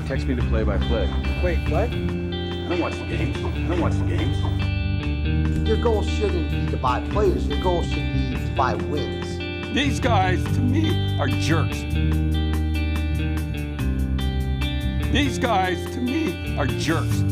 Text me the play-by-play. Wait, what? I don't watch the games. I don't watch the games. Your goal shouldn't be to buy players. Your goal should be to buy wins. These guys, to me, are jerks. These guys, to me, are jerks.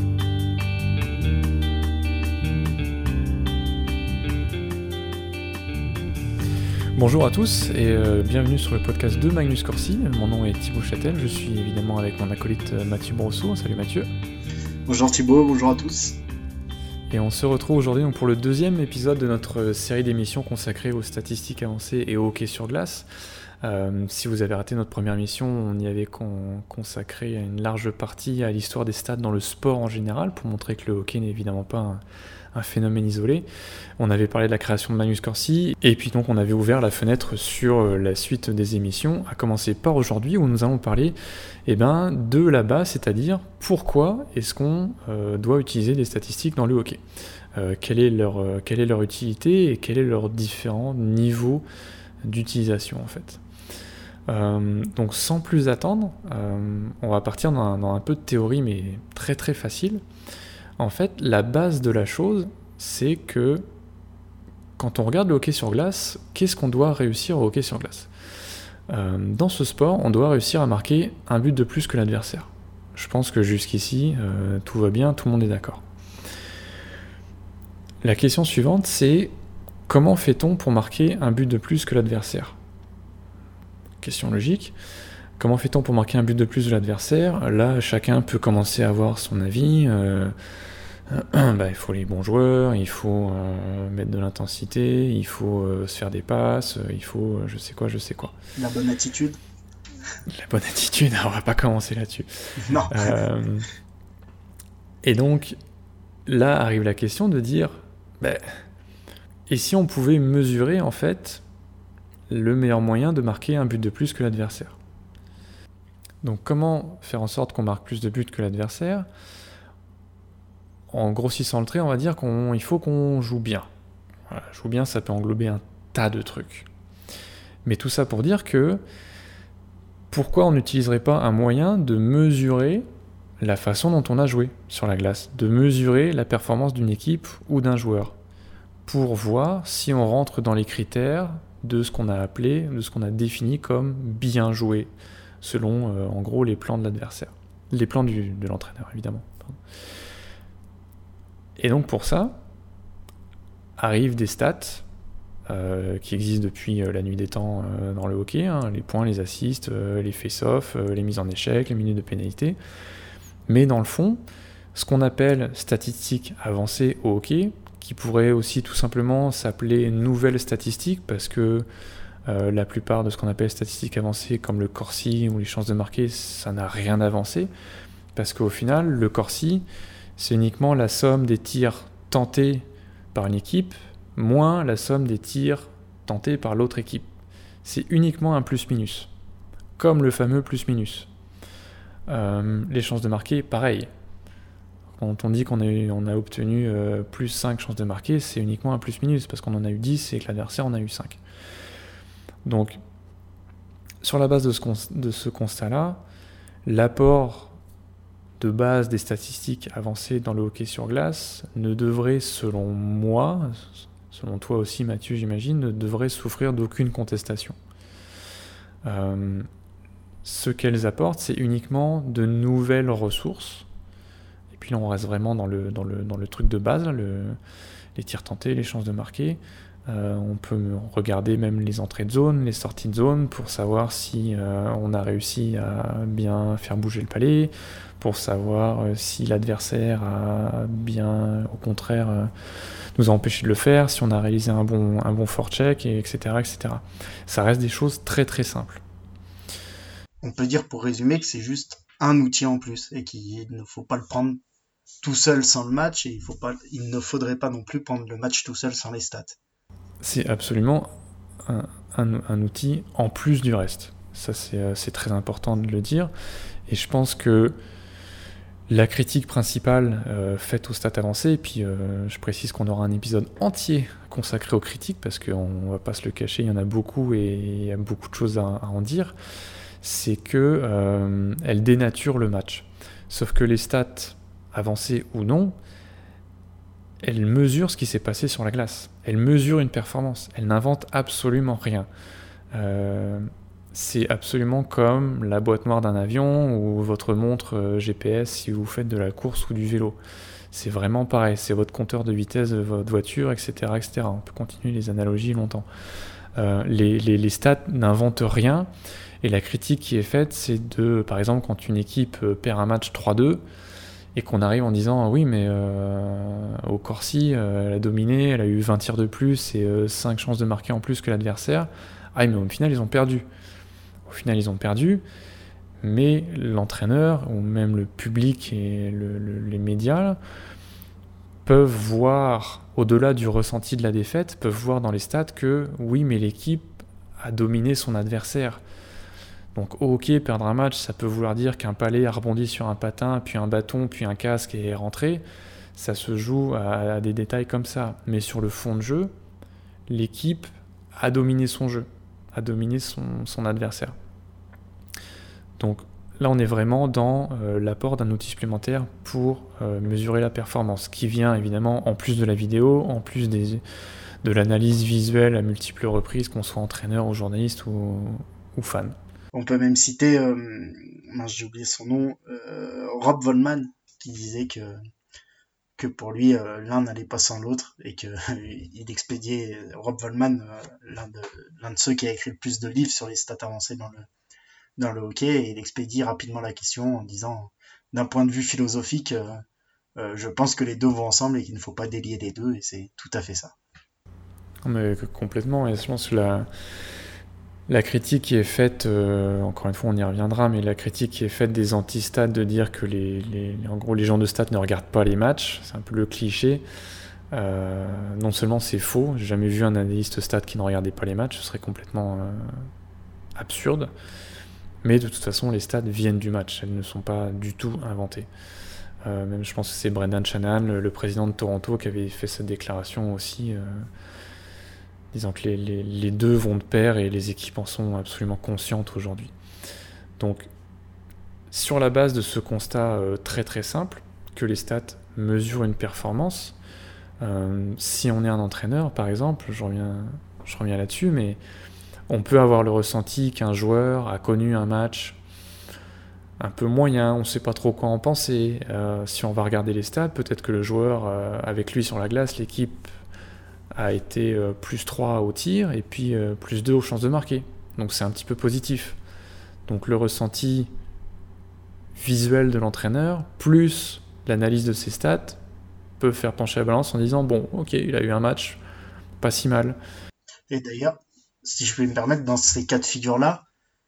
Bonjour à tous et bienvenue sur le podcast de Magnus Corsi. Mon nom est Thibaut Châtel, je suis évidemment avec mon acolyte Mathieu Brosseau. Salut Mathieu. Bonjour Thibaut, bonjour à tous. Et on se retrouve aujourd'hui donc pour le deuxième épisode de notre série d'émissions consacrée aux statistiques avancées et au hockey sur glace. Si vous avez raté notre première émission, on y avait consacré une large partie à l'histoire des stats dans le sport en général, pour montrer que le hockey n'est évidemment pas un phénomène isolé. On avait parlé de la création de Magnus Corsi, et puis donc on avait ouvert la fenêtre sur la suite des émissions, à commencer par aujourd'hui, où nous allons parler de la base, c'est-à-dire pourquoi est-ce qu'on doit utiliser des statistiques dans le hockey. Quelle est leur utilité et quels sont leurs différents niveaux d'utilisation en fait. Donc sans plus attendre, on va partir dans un peu de théorie, mais très très facile. En fait, la base de la chose, c'est que quand on regarde le hockey sur glace, qu'est-ce qu'on doit réussir au hockey sur glace ? Dans ce sport, on doit réussir à marquer un but de plus que l'adversaire. Je pense que jusqu'ici, tout va bien, tout le monde est d'accord. La question suivante, c'est comment fait-on pour marquer un but de plus que l'adversaire ? Question logique. Comment fait-on pour marquer un but de plus de l'adversaire ? Là, chacun peut commencer à avoir son avis. Il faut les bons joueurs, il faut mettre de l'intensité, il faut se faire des passes, il faut je sais quoi. La bonne attitude. La bonne attitude, on va pas commencer là-dessus. Non. Et donc, là arrive la question de dire, et si on pouvait mesurer en fait le meilleur moyen de marquer un but de plus que l'adversaire ? Donc comment faire en sorte qu'on marque plus de buts que l'adversaire ? En grossissant le trait, on va dire qu'il faut qu'on joue bien. Voilà, joue bien, ça peut englober un tas de trucs. Mais tout ça pour dire que pourquoi on n'utiliserait pas un moyen de mesurer la façon dont on a joué sur la glace, de mesurer la performance d'une équipe ou d'un joueur, pour voir si on rentre dans les critères de ce qu'on a défini comme bien joué, selon en gros les plans de l'adversaire, les plans de l'entraîneur évidemment. Et donc pour ça, arrivent des stats qui existent depuis la nuit des temps dans le hockey, les points, les assists, les face-offs, les mises en échec, les minutes de pénalité. Mais dans le fond, ce qu'on appelle statistiques avancées au hockey, qui pourrait aussi tout simplement s'appeler nouvelles statistiques, parce que la plupart de ce qu'on appelle statistiques avancées, comme le Corsi ou les chances de marquer, ça n'a rien avancé, parce qu'au final, le Corsi, c'est uniquement la somme des tirs tentés par une équipe, moins la somme des tirs tentés par l'autre équipe. C'est uniquement un plus-minus, comme le fameux plus-minus. Les chances de marquer, pareil. Quand on dit qu'on a obtenu plus 5 chances de marquer, c'est uniquement un plus-minus, parce qu'on en a eu 10 et que l'adversaire en a eu 5. Donc, sur la base de ce constat-là, l'apport de base des statistiques avancées dans le hockey sur glace ne devrait, selon moi, selon toi aussi Mathieu j'imagine, ne devrait souffrir d'aucune contestation. Ce qu'elles apportent, c'est uniquement de nouvelles ressources. Et puis là on reste vraiment dans le truc de base, les tirs tentés, les chances de marquer. On peut regarder même les entrées de zone, les sorties de zone, pour savoir si on a réussi à bien faire bouger le palais, pour savoir si l'adversaire a bien, au contraire, nous a empêché de le faire, si on a réalisé un bon forecheck, etc., etc. Ça reste des choses très très simples. On peut dire pour résumer que c'est juste un outil en plus et qu'il ne faut pas le prendre tout seul sans le match, et il ne faudrait pas non plus prendre le match tout seul sans les stats. C'est absolument un outil en plus du reste. Ça, c'est très important de le dire. Et je pense que la critique principale faite aux stats avancées, et puis je précise qu'on aura un épisode entier consacré aux critiques, parce qu'on ne va pas se le cacher, il y en a beaucoup et il y a beaucoup de choses à en dire, c'est que elle dénature le match. Sauf que les stats, avancées ou non, elles mesurent ce qui s'est passé sur la glace. Elles mesurent une performance. Elles n'inventent absolument rien. C'est absolument comme la boîte noire d'un avion ou votre montre GPS si vous faites de la course ou du vélo. C'est vraiment pareil, c'est votre compteur de vitesse de votre voiture, etc., etc. On peut continuer les analogies longtemps. Les stats n'inventent rien, et la critique qui est faite, c'est de, par exemple, quand une équipe perd un match 3-2, et qu'on arrive en disant oui, mais au Corsi, elle a dominé, elle a eu 20 tirs de plus et 5 chances de marquer en plus que l'adversaire. Ah, mais au final, ils ont perdu. Au final, ils ont perdu, mais l'entraîneur, ou même le public et les médias, peuvent voir, au-delà du ressenti de la défaite, peuvent voir dans les stats que oui, mais l'équipe a dominé son adversaire. Donc au hockey, perdre un match, ça peut vouloir dire qu'un palais a rebondi sur un patin, puis un bâton, puis un casque et est rentré. Ça se joue à des détails comme ça. Mais sur le fond de jeu, l'équipe a dominé son jeu, a dominé son adversaire. Donc là, on est vraiment dans l'apport d'un outil supplémentaire pour mesurer la performance, qui vient évidemment en plus de la vidéo, en plus de l'analyse visuelle à multiples reprises, qu'on soit entraîneur ou journaliste ou fan. On peut même citer, j'ai oublié son nom, Rob Volman, qui disait que pour lui, l'un n'allait pas sans l'autre, et que il expédiait, Rob Volman, l'un de ceux qui a écrit le plus de livres sur les stats avancées dans le hockey, et il expédie rapidement la question en disant, d'un point de vue philosophique, je pense que les deux vont ensemble et qu'il ne faut pas délier les deux, et c'est tout à fait ça. Mais complètement, et je pense que la critique qui est faite, encore une fois on y reviendra, mais la critique qui est faite des anti-stats, de dire que en gros les gens de stats ne regardent pas les matchs, c'est un peu le cliché. Non seulement c'est faux, j'ai jamais vu un analyste stats qui ne regardait pas les matchs, ce serait complètement absurde, mais de toute façon les stats viennent du match, elles ne sont pas du tout inventées. Même je pense que c'est Brendan Shanahan, le président de Toronto, qui avait fait cette déclaration aussi, disant que les deux vont de pair et les équipes en sont absolument conscientes aujourd'hui. Donc, sur la base de ce constat très très simple, que les stats mesurent une performance, si on est un entraîneur, par exemple, je reviens là-dessus, mais on peut avoir le ressenti qu'un joueur a connu un match un peu moyen, on ne sait pas trop quoi en penser. Si on va regarder les stats, peut-être que le joueur, avec lui sur la glace, l'équipe a été plus 3 au tir et puis plus 2 aux chances de marquer. Donc c'est un petit peu positif. Donc le ressenti visuel de l'entraîneur, plus l'analyse de ses stats, peut faire pencher la balance en disant bon, ok, il a eu un match pas si mal. Et d'ailleurs, si je peux me permettre, dans ces cas de figure-là,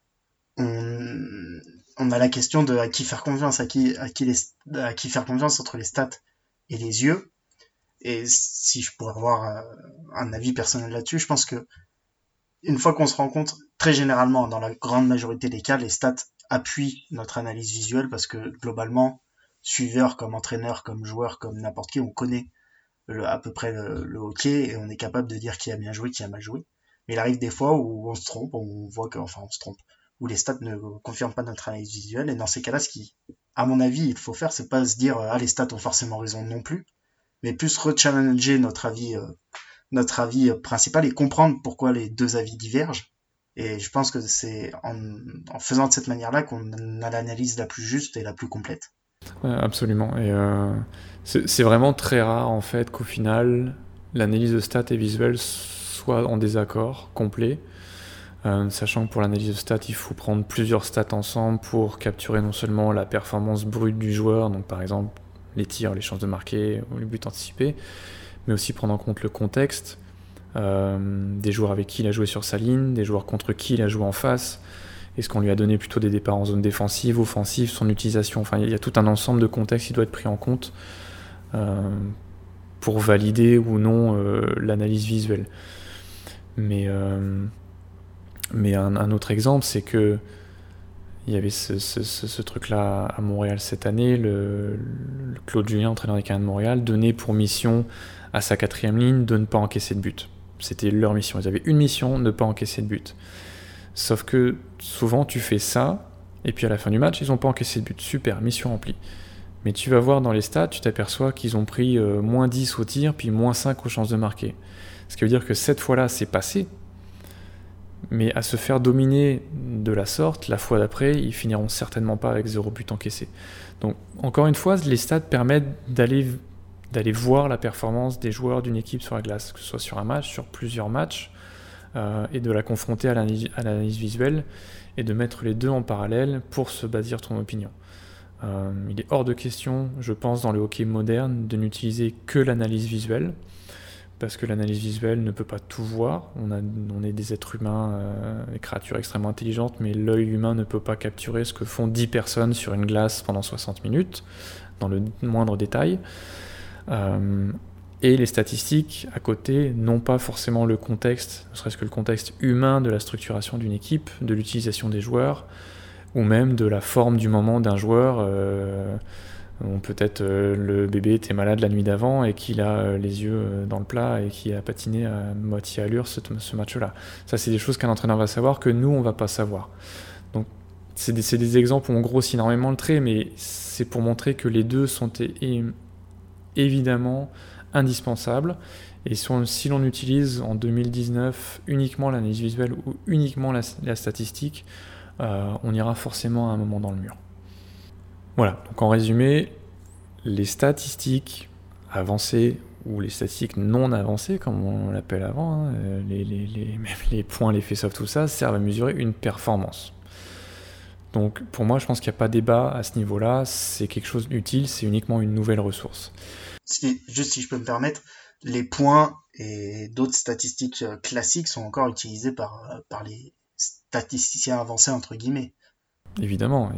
on a la question de à qui faire confiance, à qui faire confiance entre les stats et les yeux. Et si je pourrais avoir un avis personnel là-dessus, je pense que une fois qu'on se rend compte, très généralement, dans la grande majorité des cas, les stats appuient notre analyse visuelle, parce que globalement, suiveur comme entraîneur, comme joueur, comme n'importe qui, on connaît à peu près le hockey, et on est capable de dire qui a bien joué, qui a mal joué. Mais il arrive des fois où on se trompe, on se trompe, où les stats ne confirment pas notre analyse visuelle, et dans ces cas-là, ce qui, à mon avis, il faut faire, c'est pas se dire les stats ont forcément raison non plus, mais plus rechallenger notre avis principal et comprendre pourquoi les deux avis divergent. Et je pense que c'est en faisant de cette manière-là qu'on a l'analyse la plus juste et la plus complète. Ouais, absolument. Et c'est vraiment très rare en fait qu'au final l'analyse de stats et visuelle soit en désaccord complet. Sachant que pour l'analyse de stats, il faut prendre plusieurs stats ensemble pour capturer non seulement la performance brute du joueur, donc par exemple les tirs, les chances de marquer, ou les buts anticipés, mais aussi prendre en compte le contexte, des joueurs avec qui il a joué sur sa ligne, des joueurs contre qui il a joué en face, est-ce qu'on lui a donné plutôt des départs en zone défensive, offensive, son utilisation, enfin il y a tout un ensemble de contextes qui doit être pris en compte pour valider ou non l'analyse visuelle. Mais un autre exemple, c'est que il y avait ce truc-là à Montréal cette année, le Claude Julien, entraîneur des Canadiens de Montréal, donnait pour mission à sa 4e ligne de ne pas encaisser de but. C'était leur mission. Ils avaient une mission, ne pas encaisser de but. Sauf que souvent tu fais ça, et puis à la fin du match, ils n'ont pas encaissé de but. Super, mission remplie. Mais tu vas voir dans les stats, tu t'aperçois qu'ils ont pris moins 10 au tir, puis moins 5 aux chances de marquer. Ce qui veut dire que cette fois-là, c'est passé. Mais à se faire dominer de la sorte, la fois d'après, ils finiront certainement pas avec 0 but encaissé. Donc, encore une fois, les stats permettent d'aller voir la performance des joueurs d'une équipe sur la glace, que ce soit sur un match, sur plusieurs matchs, et de la confronter à l'analyse visuelle, et de mettre les deux en parallèle pour se bâtir ton opinion. Il est hors de question, je pense, dans le hockey moderne, de n'utiliser que l'analyse visuelle, parce que l'analyse visuelle ne peut pas tout voir. On est des êtres humains, des créatures extrêmement intelligentes, mais l'œil humain ne peut pas capturer ce que font 10 personnes sur une glace pendant 60 minutes, dans le moindre détail. Et les statistiques, à côté, n'ont pas forcément le contexte, ne serait-ce que le contexte humain de la structuration d'une équipe, de l'utilisation des joueurs, ou même de la forme du moment d'un joueur. Peut-être le bébé était malade la nuit d'avant et qu'il a les yeux dans le plat et qu'il a patiné à moitié allure ce match-là. Ça, c'est des choses qu'un entraîneur va savoir, que nous, on va pas savoir. Donc, c'est des exemples où on grossit énormément le trait, mais c'est pour montrer que les deux sont évidemment indispensables. Et si l'on utilise en 2019 uniquement l'analyse visuelle ou uniquement la statistique, on ira forcément à un moment dans le mur. Voilà, donc en résumé, les statistiques avancées ou les statistiques non avancées, comme on l'appelle avant, même les points, les face-off, tout ça, servent à mesurer une performance. Donc pour moi, je pense qu'il n'y a pas débat à ce niveau-là, c'est quelque chose d'utile, c'est uniquement une nouvelle ressource. Juste si je peux me permettre, les points et d'autres statistiques classiques sont encore utilisés par les statisticiens avancés, entre guillemets. Évidemment,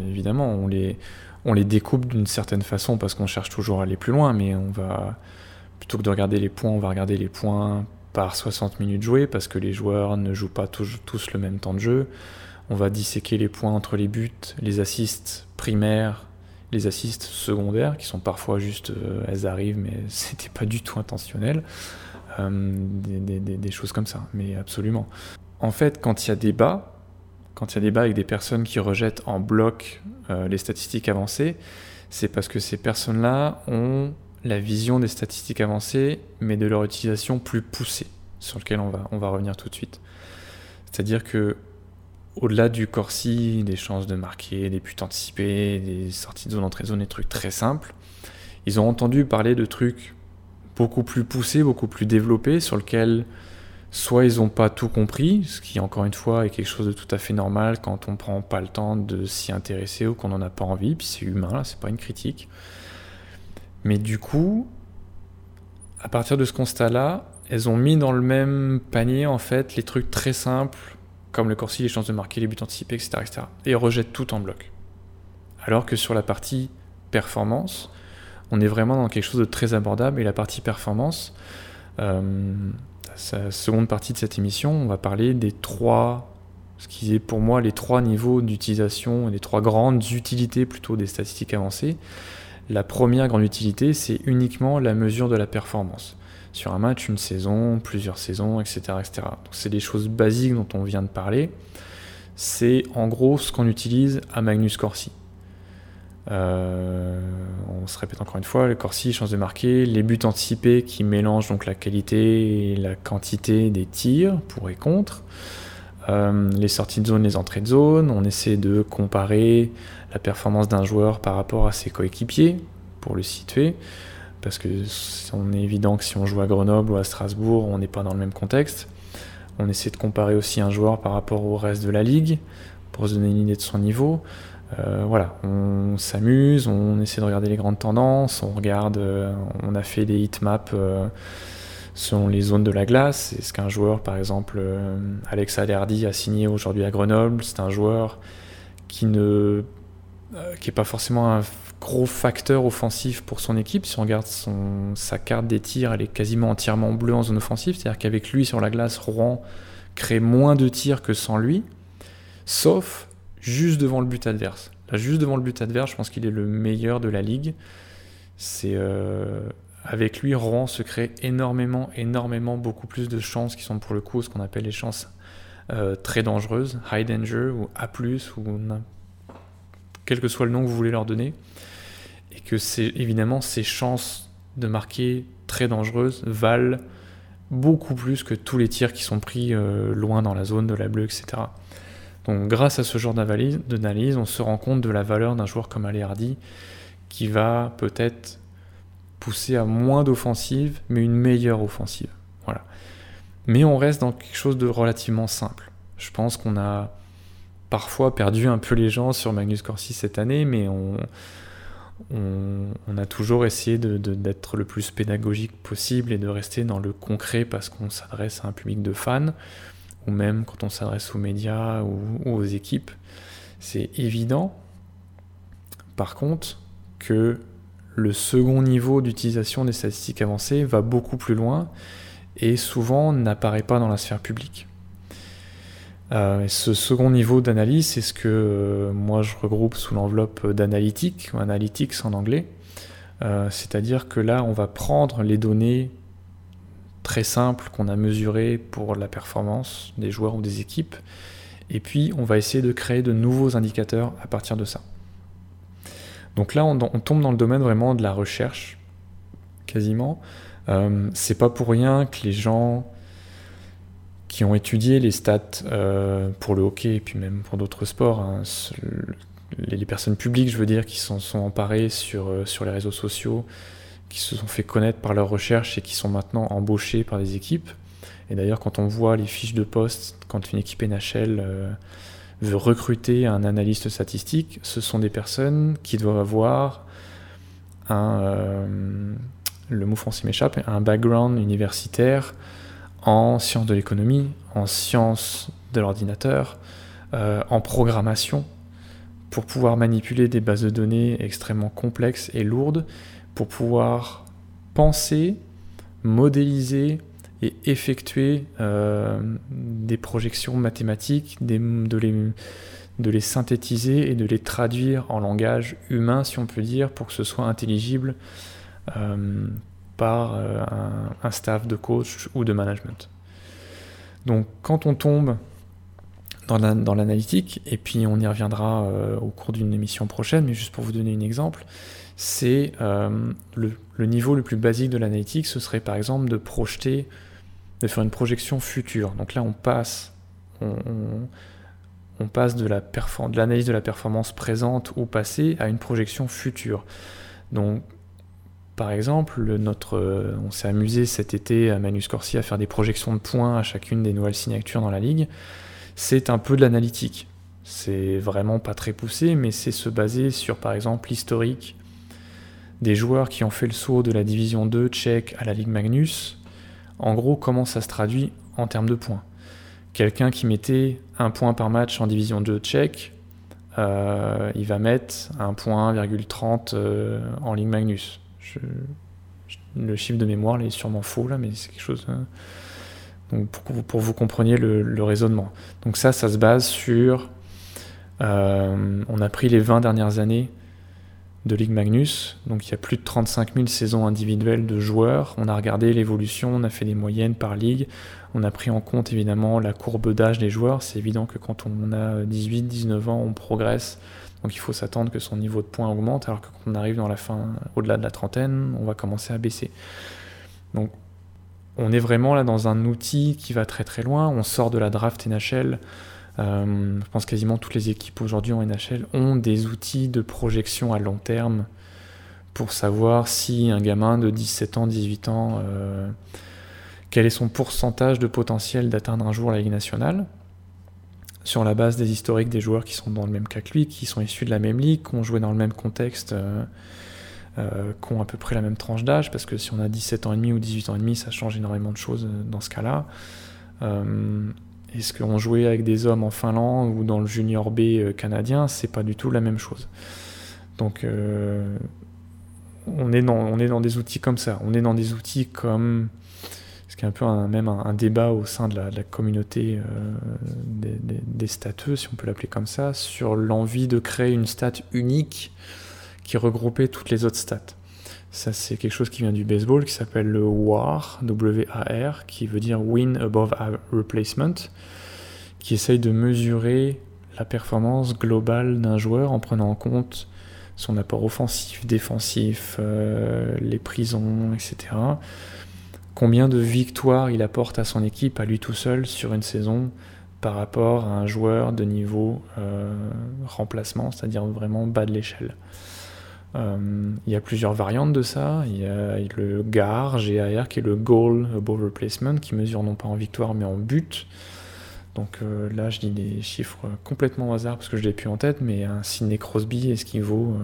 on les découpe d'une certaine façon parce qu'on cherche toujours à aller plus loin, mais plutôt que de regarder les points, on va regarder les points par 60 minutes jouées parce que les joueurs ne jouent pas tous le même temps de jeu. On va disséquer les points entre les buts, les assists primaires, les assists secondaires, qui sont parfois juste, elles arrivent, mais c'était pas du tout intentionnel. Des choses comme ça, mais absolument. En fait, quand il y a débat avec des personnes qui rejettent en bloc les statistiques avancées, c'est parce que ces personnes-là ont la vision des statistiques avancées, mais de leur utilisation plus poussée, sur lequel on va revenir tout de suite. C'est-à-dire que au-delà du Corsi, des chances de marquer, des buts anticipés, des sorties de zone entrée de zone, des trucs très simples, ils ont entendu parler de trucs beaucoup plus poussés, beaucoup plus développés, sur lesquels soit ils n'ont pas tout compris, ce qui encore une fois est quelque chose de tout à fait normal quand on ne prend pas le temps de s'y intéresser ou qu'on n'en a pas envie, puis c'est humain, là, c'est pas une critique. Mais du coup, à partir de ce constat-là, elles ont mis dans le même panier en fait les trucs très simples, comme le Corsi, les chances de marquer, les buts anticipés, etc., etc. Et rejettent tout en bloc. Alors que sur la partie performance, on est vraiment dans quelque chose de très abordable, et la partie performance, sa seconde partie de cette émission, on va parler ce qui est pour moi les 3 niveaux d'utilisation, les 3 grandes utilités plutôt des statistiques avancées. La première grande utilité, c'est uniquement la mesure de la performance. Sur un match, une saison, plusieurs saisons, etc., etc. Donc c'est des choses basiques dont on vient de parler. C'est en gros ce qu'on utilise à Magnus Corsi. On se répète encore une fois, le Corsi, chance de marquer, les buts anticipés qui mélangent donc la qualité et la quantité des tirs pour et contre, les sorties de zone, les entrées de zone. On essaie de comparer la performance d'un joueur par rapport à ses coéquipiers pour le situer, parce que on est évident que si on joue à Grenoble ou à Strasbourg, on n'est pas dans le même contexte. On essaie de comparer aussi un joueur par rapport au reste de la ligue pour se donner une idée de son niveau. Voilà, on s'amuse, on essaie de regarder les grandes tendances, on a fait des heatmaps selon les zones de la glace. Est-ce qu'un joueur, par exemple, Alex Alerdi a signé aujourd'hui à Grenoble, c'est un joueur qui est pas forcément un gros facteur offensif pour son équipe. Si on regarde sa carte des tirs, elle est quasiment entièrement bleue en zone offensive, c'est-à-dire qu'avec lui sur la glace, Rouen crée moins de tirs que sans lui, sauf juste devant le but adverse. Là, juste devant le but adverse, je pense qu'il est le meilleur de la ligue. Avec lui, Rouen se crée énormément, beaucoup plus de chances qui sont pour le coup ce qu'on appelle les chances très dangereuses, high danger ou A+, ou quel que soit le nom que vous voulez leur donner, et que évidemment ces chances de marquer très dangereuses valent beaucoup plus que tous les tirs qui sont pris loin dans la zone de la bleue, etc. Donc grâce à ce genre d'analyse, on se rend compte de la valeur d'un joueur comme Ali Hardy, qui va peut-être pousser à moins d'offensive, mais une meilleure offensive. Voilà. Mais on reste dans quelque chose de relativement simple. Je pense qu'on a parfois perdu un peu les gens sur Magnus Corsi cette année, mais on a toujours essayé d'être le plus pédagogique possible et de rester dans le concret parce qu'on s'adresse à un public de fans, ou même quand on s'adresse aux médias ou aux équipes. C'est évident, par contre, que le second niveau d'utilisation des statistiques avancées va beaucoup plus loin et souvent n'apparaît pas dans la sphère publique. Ce second niveau d'analyse, c'est ce que moi je regroupe sous l'enveloppe d'analytique, ou analytics en anglais. C'est-à-dire que là, on va prendre les données très simples qu'on a mesurées pour la performance des joueurs ou des équipes, et puis on va essayer de créer de nouveaux indicateurs à partir de ça. Donc là, on tombe dans le domaine vraiment de la recherche, quasiment. C'est pas pour rien que les gens qui ont étudié les stats pour le hockey et puis même pour d'autres sports, hein, les personnes publiques, je veux dire, qui s'en sont emparées sur les réseaux sociaux, qui se sont fait connaître par leurs recherches et qui sont maintenant embauchés par des équipes. Et d'ailleurs, quand on voit les fiches de poste, quand une équipe NHL veut recruter un analyste statistique, ce sont des personnes qui doivent avoir le mot français m'échappe, un background universitaire en sciences de l'économie, en sciences de l'ordinateur, en programmation, pour pouvoir manipuler des bases de données extrêmement complexes et lourdes, pour pouvoir penser, modéliser et effectuer des projections mathématiques, de les synthétiser et de les traduire en langage humain, si on peut dire, pour que ce soit intelligible par un staff de coach ou de management. Donc quand on tombe dans l'analytique, et puis on y reviendra au cours d'une émission prochaine, mais juste pour vous donner un exemple, c'est le niveau le plus basique de l'analytique, ce serait par exemple de faire une projection future. Donc là on passe de l'analyse de la performance présente ou passée à une projection future. Donc par exemple, on s'est amusé cet été à Magnus Corsi à faire des projections de points à chacune des nouvelles signatures dans la ligue. C'est un peu de l'analytique. C'est vraiment pas très poussé, mais c'est se baser sur, par exemple, l'historique des joueurs qui ont fait le saut de la division 2 tchèque à la Ligue Magnus. En gros, comment ça se traduit en termes de points. Quelqu'un qui mettait 1 point par match en division 2 tchèque, il va mettre 1,30 en Ligue Magnus. Le chiffre de mémoire là, est sûrement faux, là, mais c'est quelque chose... Donc pour vous compreniez le raisonnement. Donc ça se base sur... on a pris les 20 dernières années de Ligue Magnus, donc il y a plus de 35 000 saisons individuelles de joueurs. On a regardé l'évolution, on a fait des moyennes par ligue, on a pris en compte évidemment la courbe d'âge des joueurs. C'est évident que quand on a 18-19 ans, on progresse, donc il faut s'attendre que son niveau de points augmente, alors que quand on arrive dans la fin, au-delà de la trentaine, on va commencer à baisser. Donc on est vraiment là dans un outil qui va très très loin. On sort de la draft NHL. Je pense quasiment toutes les équipes aujourd'hui en NHL ont des outils de projection à long terme pour savoir si un gamin de 17 ans, 18 ans, quel est son pourcentage de potentiel d'atteindre un jour la Ligue nationale, sur la base des historiques des joueurs qui sont dans le même cas que lui, qui sont issus de la même ligue, qui ont joué dans le même contexte, qui ont à peu près la même tranche d'âge, parce que si on a 17 ans et demi ou 18 ans et demi, ça change énormément de choses dans ce cas-là. Est-ce qu'on jouait avec des hommes en Finlande ou dans le junior B canadien, c'est pas du tout la même chose. Donc on est dans des outils comme ça. On est dans des outils comme ce qui est un peu même un débat au sein de la communauté des stateux, si on peut l'appeler comme ça, sur l'envie de créer une stat unique qui regroupait toutes les autres stats. Ça, c'est quelque chose qui vient du baseball, qui s'appelle le WAR, W-A-R, qui veut dire Win Above Replacement, qui essaye de mesurer la performance globale d'un joueur en prenant en compte son apport offensif, défensif, les prisons, etc. Combien de victoires il apporte à son équipe à lui tout seul sur une saison par rapport à un joueur de niveau remplacement, c'est-à-dire vraiment bas de l'échelle. Il y a plusieurs variantes de ça. Il y a le GAR, GAR, qui est le Goal Above Replacement, qui mesure non pas en victoire mais en but. Donc là, je dis des chiffres complètement au hasard parce que je ne l'ai plus en tête, mais un Sidney Crosby, est-ce qu'il vaut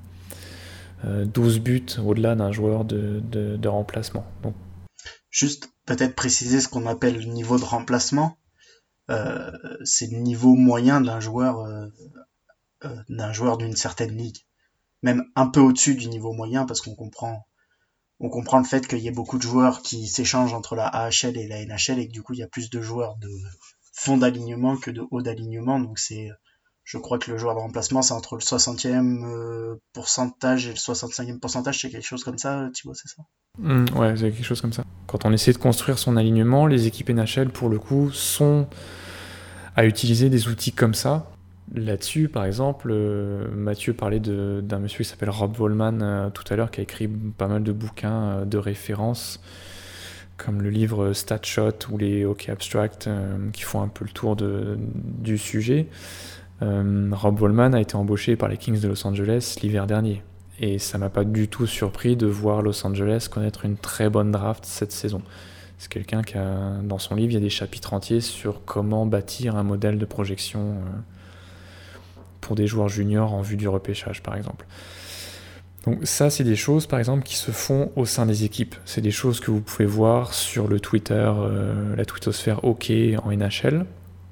12 buts au-delà d'un joueur de remplacement. Donc, juste peut-être préciser ce qu'on appelle le niveau de remplacement. C'est le niveau moyen d'un joueur d'une certaine ligue. Même un peu au-dessus du niveau moyen, parce qu'on comprend le fait qu'il y ait beaucoup de joueurs qui s'échangent entre la AHL et la NHL, et que du coup il y a plus de joueurs de fond d'alignement que de haut d'alignement. Donc je crois que le joueur de remplacement, c'est entre le 60e pourcentage et le 65e pourcentage, c'est quelque chose comme ça, Thibaut, c'est ça? Ouais, c'est quelque chose comme ça. Quand on essaie de construire son alignement, les équipes NHL, pour le coup, sont à utiliser des outils comme ça. Là-dessus, par exemple, Mathieu parlait d'un monsieur qui s'appelle Rob Volman tout à l'heure, qui a écrit pas mal de bouquins de référence, comme le livre Statshot ou les Hockey Abstract, qui font un peu le tour du sujet. Rob Volman a été embauché par les Kings de Los Angeles l'hiver dernier. Et ça m'a pas du tout surpris de voir Los Angeles connaître une très bonne draft cette saison. C'est quelqu'un qui a, dans son livre, il y a des chapitres entiers sur comment bâtir un modèle de projection pour des joueurs juniors en vue du repêchage, par exemple. Donc ça, c'est des choses, par exemple, qui se font au sein des équipes. C'est des choses que vous pouvez voir sur le Twitter, la twittosphère hockey en NHL.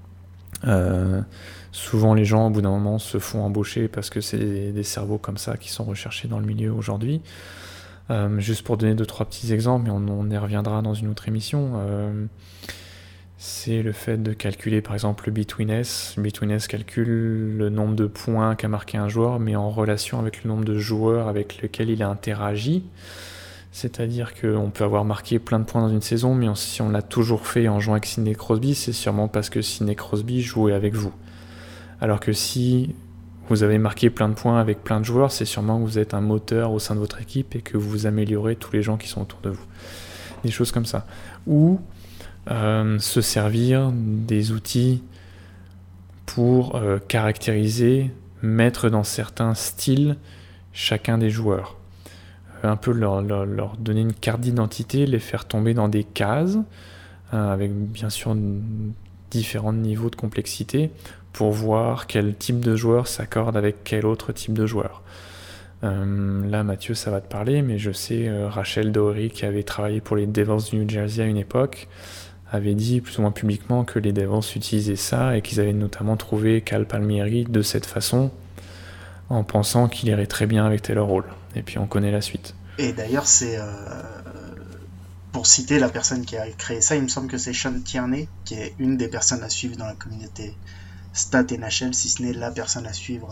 Souvent, les gens, au bout d'un moment, se font embaucher parce que c'est des cerveaux comme ça qui sont recherchés dans le milieu aujourd'hui. Juste pour donner 2-3 petits exemples, mais on y reviendra dans une autre émission, c'est le fait de calculer par exemple le Between-S. Le Between-S calcule le nombre de points qu'a marqué un joueur, mais en relation avec le nombre de joueurs avec lesquels il a interagi. C'est-à-dire qu'on peut avoir marqué plein de points dans une saison, mais si on l'a toujours fait en jouant avec Sidney Crosby, c'est sûrement parce que Sidney Crosby jouait avec vous. Alors que si vous avez marqué plein de points avec plein de joueurs, c'est sûrement que vous êtes un moteur au sein de votre équipe et que vous améliorez tous les gens qui sont autour de vous. Des choses comme ça. Ou se servir des outils pour caractériser, mettre dans certains styles chacun des joueurs. Un peu leur donner une carte d'identité, les faire tomber dans des cases, avec bien sûr différents niveaux de complexité, pour voir quel type de joueur s'accorde avec quel autre type de joueur. Là, Mathieu, ça va te parler, mais je sais, Rachel Doherty, qui avait travaillé pour les Devils du New Jersey à une époque, avait dit plus ou moins publiquement que les Devils utilisaient ça et qu'ils avaient notamment trouvé Cal Palmieri de cette façon, en pensant qu'il irait très bien avec Taylor Hall. Et puis on connaît la suite. Et d'ailleurs, c'est pour citer la personne qui a créé ça, il me semble que c'est Sean Tierney, qui est une des personnes à suivre dans la communauté Stat NHL, si ce n'est la personne à suivre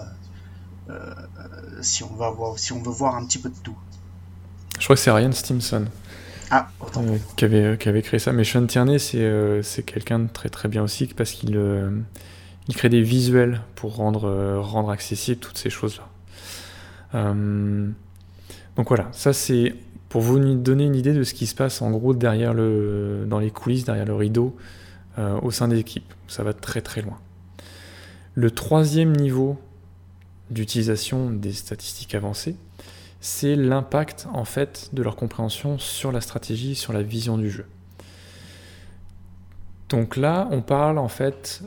si on veut voir un petit peu de tout. Je crois que c'est Ryan Stimson qui avait créé ça, mais Sean Tierney c'est quelqu'un de très très bien aussi parce qu'il crée des visuels pour rendre accessible toutes ces choses-là. Donc voilà, ça c'est pour vous donner une idée de ce qui se passe en gros dans les coulisses, derrière le rideau, au sein des équipes. Ça va très très loin. Le troisième niveau d'utilisation des statistiques avancées, c'est l'impact en fait de leur compréhension sur la stratégie, sur la vision du jeu. Donc là, on parle en fait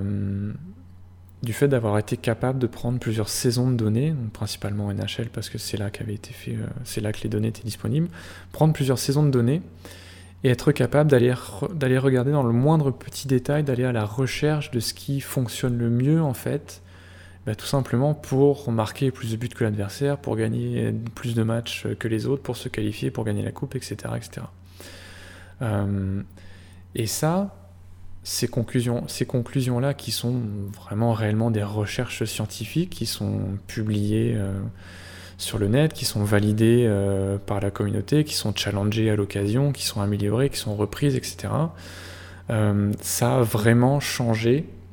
du fait d'avoir été capable de prendre plusieurs saisons de données, donc principalement en NHL parce que c'est là qu'avait été fait, c'est là que les données étaient disponibles, prendre plusieurs saisons de données et être capable d'aller regarder dans le moindre petit détail, d'aller à la recherche de ce qui fonctionne le mieux en fait, tout simplement pour marquer plus de buts que l'adversaire, pour gagner plus de matchs que les autres, pour se qualifier, pour gagner la coupe, etc. etc. Et ça, ces conclusions-là qui sont vraiment réellement des recherches scientifiques, qui sont publiées sur le net, qui sont validées par la communauté, qui sont challengées à l'occasion, qui sont améliorées, qui sont reprises, etc. Ça a vraiment changé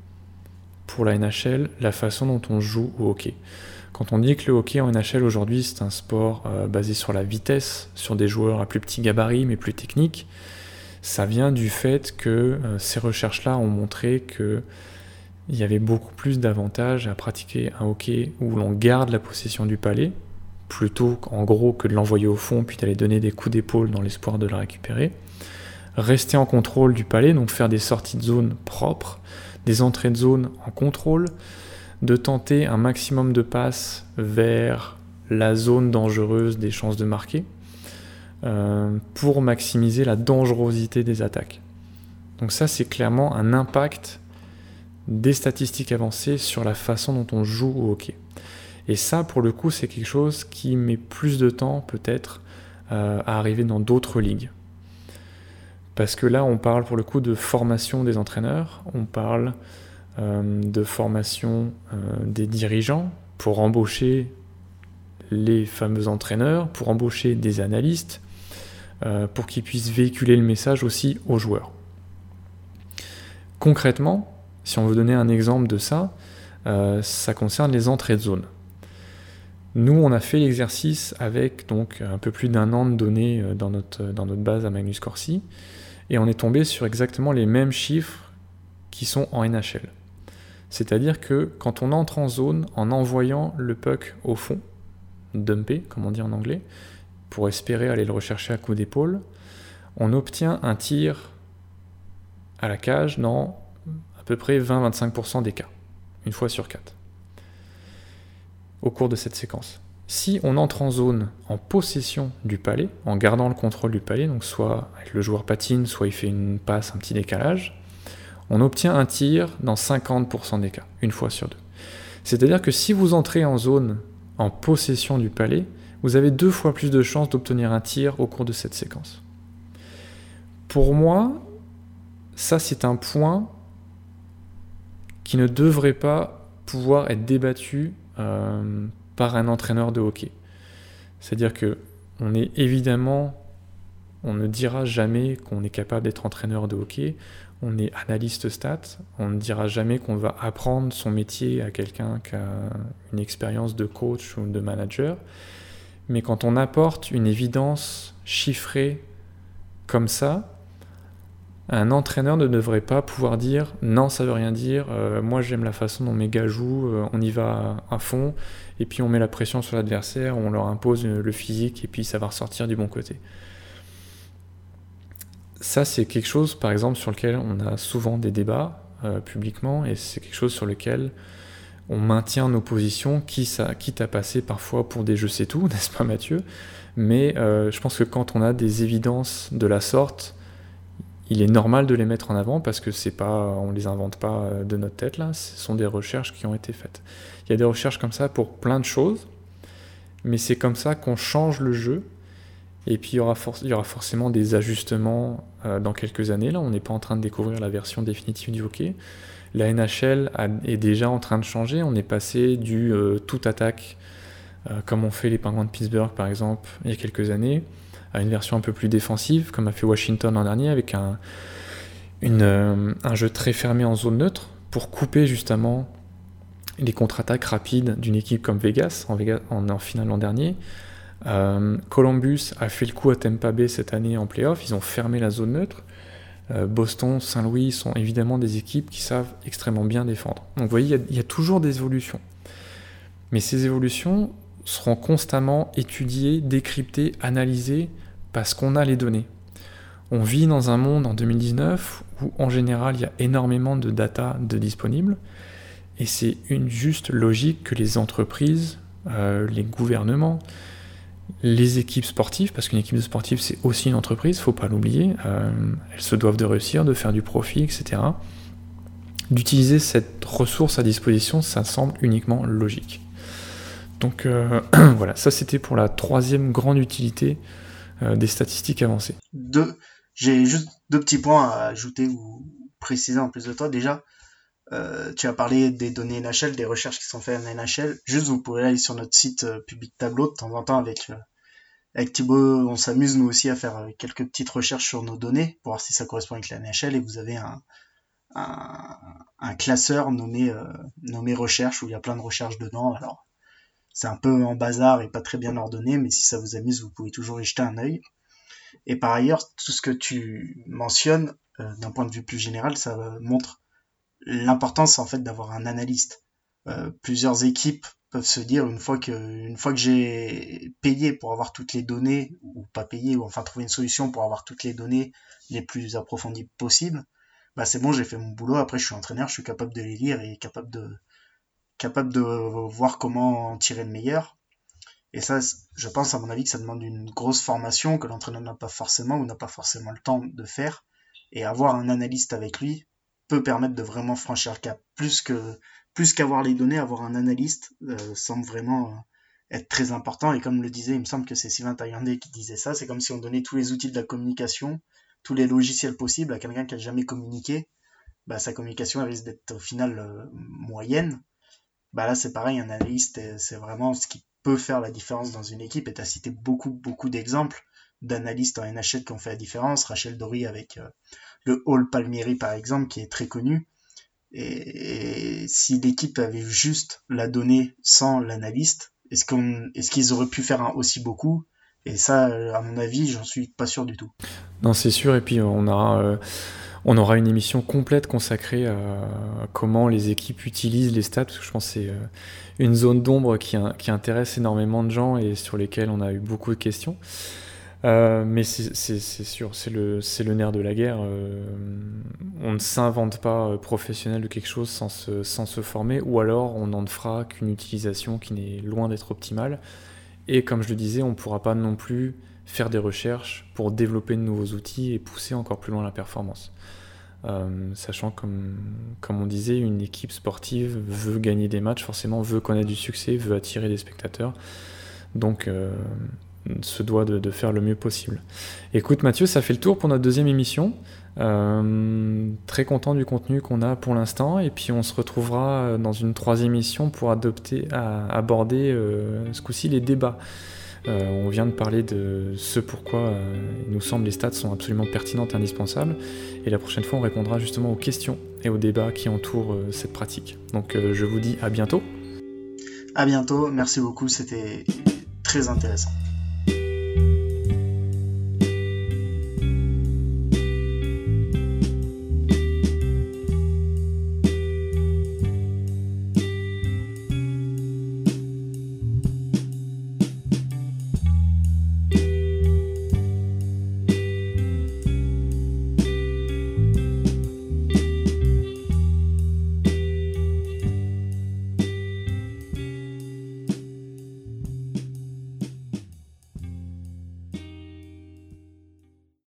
pour la NHL la façon dont on joue au hockey. Quand on dit que le hockey en NHL aujourd'hui c'est un sport basé sur la vitesse, sur des joueurs à plus petit gabarit mais plus techniques, ça vient du fait que ces recherches-là ont montré qu'il y avait beaucoup plus d'avantages à pratiquer un hockey où l'on garde la possession du palais, plutôt en gros que de l'envoyer au fond puis d'aller donner des coups d'épaule dans l'espoir de le récupérer. Rester en contrôle du palais, donc faire des sorties de zone propres, des entrées de zone en contrôle, de tenter un maximum de passes vers la zone dangereuse des chances de marquer, pour maximiser la dangerosité des attaques. Donc ça, c'est clairement un impact des statistiques avancées sur la façon dont on joue au hockey. Et ça, pour le coup, c'est quelque chose qui met plus de temps, peut-être, à arriver dans d'autres ligues. Parce que là, on parle pour le coup de formation des entraîneurs, on parle de formation des dirigeants pour embaucher les fameux entraîneurs, pour embaucher des analystes, pour qu'ils puissent véhiculer le message aussi aux joueurs. Concrètement, si on veut donner un exemple de ça, ça concerne les entrées de zone. Nous, on a fait l'exercice avec donc un peu plus d'1 an de données dans notre base à Magnus Corsi, et on est tombé sur exactement les mêmes chiffres qui sont en NHL. C'est-à-dire que quand on entre en zone en envoyant le puck au fond, dumper, comme on dit en anglais, pour espérer aller le rechercher à coup d'épaule, on obtient un tir à la cage dans à peu près 20-25% des cas, une fois sur 4, au cours de cette séquence. Si on entre en zone en possession du palais, en gardant le contrôle du palais, donc soit avec le joueur patine, soit il fait une passe, un petit décalage, on obtient un tir dans 50% des cas, une fois sur 2. C'est-à-dire que si vous entrez en zone en possession du palais, vous avez 2 fois plus de chances d'obtenir un tir au cours de cette séquence. Pour moi, ça c'est un point qui ne devrait pas pouvoir être débattu par un entraîneur de hockey. C'est-à-dire que on ne dira jamais qu'on est capable d'être entraîneur de hockey, on est analyste stats, on ne dira jamais qu'on va apprendre son métier à quelqu'un qui a une expérience de coach ou de manager, mais quand on apporte une évidence chiffrée comme ça, un entraîneur ne devrait pas pouvoir dire « non, ça veut rien dire, moi j'aime la façon dont mes gars jouent, on y va à fond, et puis on met la pression sur l'adversaire, on leur impose le physique, et puis ça va ressortir du bon côté ». Ça, c'est quelque chose, par exemple, sur lequel on a souvent des débats publiquement, et c'est quelque chose sur lequel on maintient nos positions, quitte à passer parfois pour des je sais tout, n'est-ce pas Mathieu ? Mais je pense que quand on a des évidences de la sorte, il est normal de les mettre en avant parce que on les invente pas de notre tête là, ce sont des recherches qui ont été faites. Il y a des recherches comme ça pour plein de choses, mais c'est comme ça qu'on change le jeu. Et puis il y aura forcément des ajustements dans quelques années. Là, on n'est pas en train de découvrir la version définitive du hockey. La NHL est déjà en train de changer. On est passé du tout attaque, comme ont fait les Penguins de Pittsburgh par exemple il y a quelques années, à une version un peu plus défensive, comme a fait Washington l'an dernier, avec un jeu très fermé en zone neutre, pour couper justement les contre-attaques rapides d'une équipe comme Vegas, en finale l'an dernier. Columbus a fait le coup à Tampa Bay cette année en play-off, ils ont fermé la zone neutre. Boston, Saint-Louis sont évidemment des équipes qui savent extrêmement bien défendre. Donc vous voyez, il y a toujours des évolutions. Mais ces évolutions seront constamment étudiées, décryptées, analysées, parce qu'on a les données. On vit dans un monde en 2019 où en général il y a énormément de data disponibles, et c'est une juste logique que les entreprises, les gouvernements, les équipes sportives, parce qu'une équipe sportive c'est aussi une entreprise, faut pas l'oublier, elles se doivent de réussir, de faire du profit, etc. D'utiliser cette ressource à disposition, ça semble uniquement logique. Donc voilà, ça c'était pour la 3e grande utilité des statistiques avancées. J'ai juste 2 petits points à ajouter ou préciser en plus de toi. Déjà, tu as parlé des données NHL, des recherches qui sont faites en NHL. Juste, vous pourrez aller sur notre site Public Tableau de temps en temps avec Thibaut. On s'amuse nous aussi à faire quelques petites recherches sur nos données pour voir si ça correspond avec la NHL, et vous avez un classeur nommé recherche, où il y a plein de recherches dedans. Alors, c'est un peu en bazar et pas très bien ordonné, mais si ça vous amuse, vous pouvez toujours y jeter un œil. Et par ailleurs, tout ce que tu mentionnes, d'un point de vue plus général, ça montre l'importance en fait d'avoir un analyste. Plusieurs équipes peuvent se dire une fois que j'ai payé pour avoir toutes les données, ou pas payé, ou enfin trouvé une solution pour avoir toutes les données les plus approfondies possibles, bah c'est bon, j'ai fait mon boulot, après je suis entraîneur, je suis capable de les lire et capable de voir comment en tirer le meilleur. Et ça, je pense à mon avis que ça demande une grosse formation que l'entraîneur n'a pas forcément ou n'a pas forcément le temps de faire. Et avoir un analyste avec lui peut permettre de vraiment franchir le cap. Plus qu'avoir les données, avoir un analyste semble vraiment être très important. Et comme le disait, il me semble que c'est Sylvain Taillandé qui disait ça, c'est comme si on donnait tous les outils de la communication, tous les logiciels possibles à quelqu'un qui n'a jamais communiqué. Bah, sa communication elle risque d'être au final moyenne. Bah là c'est pareil, un analyste c'est vraiment ce qui peut faire la différence dans une équipe, et tu as cité beaucoup d'exemples d'analystes en NHL qui ont fait la différence. Rachel Dory avec le Hall Palmieri par exemple, qui est très connu, et si l'équipe avait juste la donnée sans l'analyste, est-ce qu'ils auraient pu faire aussi beaucoup? Et ça, à mon avis, j'en suis pas sûr du tout. Non, c'est sûr, et puis on aura une émission complète consacrée à comment les équipes utilisent les stats, parce que je pense que c'est une zone d'ombre qui intéresse énormément de gens et sur lesquelles on a eu beaucoup de questions. Mais c'est sûr, c'est le nerf de la guerre. On ne s'invente pas professionnel de quelque chose sans se former, ou alors on n'en fera qu'une utilisation qui n'est loin d'être optimale. Et comme je le disais, on ne pourra pas non plus faire des recherches pour développer de nouveaux outils et pousser encore plus loin la performance. Sachant, comme on disait, une équipe sportive veut gagner des matchs, forcément veut connaître du succès, veut attirer des spectateurs, donc se doit de faire le mieux possible. Écoute Mathieu, ça fait le tour pour notre deuxième émission. Très content du contenu qu'on a pour l'instant, et puis on se retrouvera dans une troisième émission pour aborder ce coup-ci les débats. On vient de parler de ce pourquoi il nous semble les stats sont absolument pertinentes et indispensables, et la prochaine fois on répondra justement aux questions et aux débats qui entourent cette pratique. Donc je vous dis à bientôt. À bientôt, merci beaucoup, c'était très intéressant.